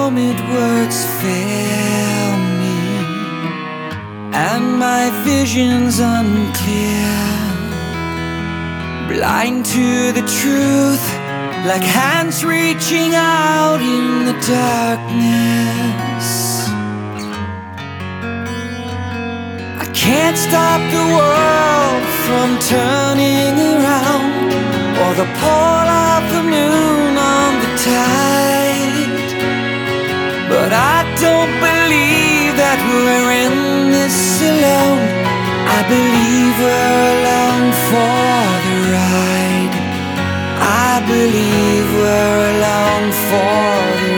moment words fail me, and my vision's unclear, blind to the truth, like hands reaching out in the darkness. I can't stop the world from turning around, or the pull of the moon on the tide, but I don't believe that we're in this alone. I believe we're along for the ride. I believe we're along for the